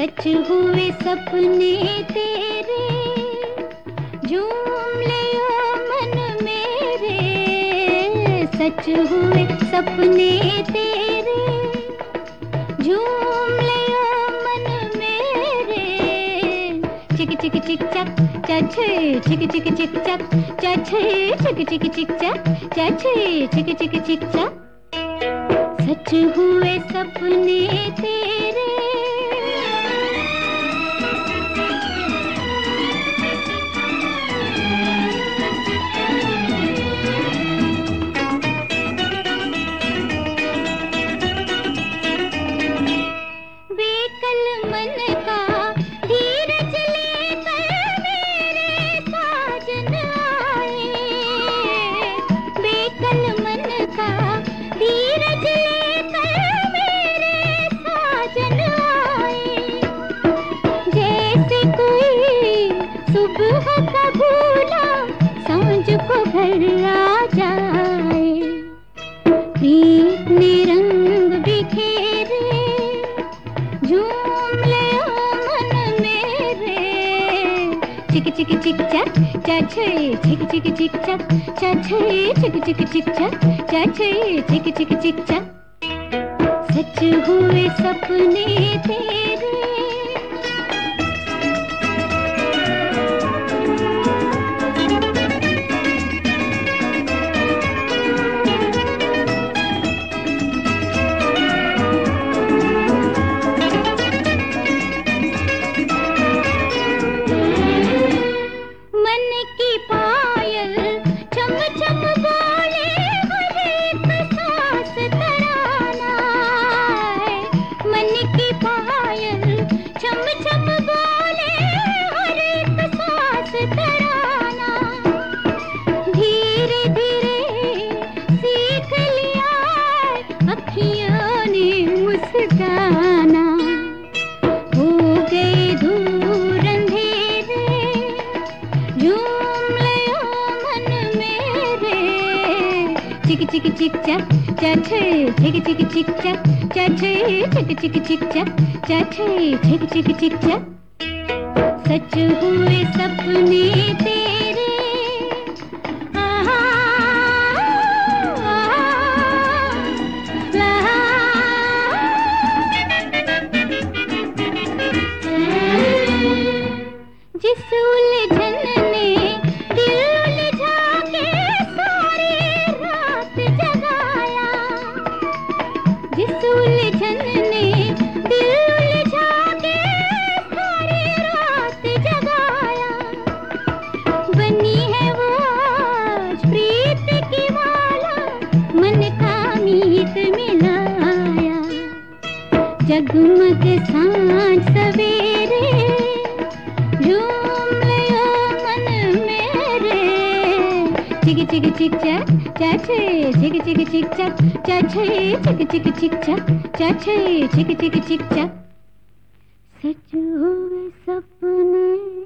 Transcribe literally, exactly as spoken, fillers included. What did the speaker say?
सच हुए सपने तेरे, झूम लियो मन मेरे। सच हुए सपने तेरे, झूम लियो मन मेरे। चिक चिक चिक चक चछे चिक चिक चिक चक चछे चिक चिक चिक चक चछे चिक चिक चिक चक। सच हुए सपने तेरे। बेकल मन का धीरज लेकर मेरे साजन आए। बेकल मन का धीरज लेकर मेरे साजन आए। जैसे कोई सुबह का भूला सांझ को घर आ जाए। प्रीत ने रंग बिखेरे, झूम ले मन मेरे। चिक चिक चिक चक चछे चिक चिक चिक चक चछे चिक चिक चिक चक चछे चिक चिक चिक चक। सच हुए सपने तेरे। गाना हो गए दूर अंधेरे, झूम लियो मन मेरे। चिक चिक चिक चक चछे चिक चिक चिक चक चछे चिक चिक चिक चक चछे चिक चिक चिक चक। सच हुए सपने तेरे। जिस उलझन ने दिल उलझा के सारी रात जगाया। जिस उलझन ने दिल उलझा के सारी रात जगाया। बनी है वो आज प्रीत की माला, मन का मीत मिलाया। जगमग सांझ सवेरे, झूम लियो मन मेरे। चिक चिक चिक चक चछे चिक चिक चिक चक चछे चिक चिक चिक चक चछे चिक चिक चिक चक। सच हुए सपने।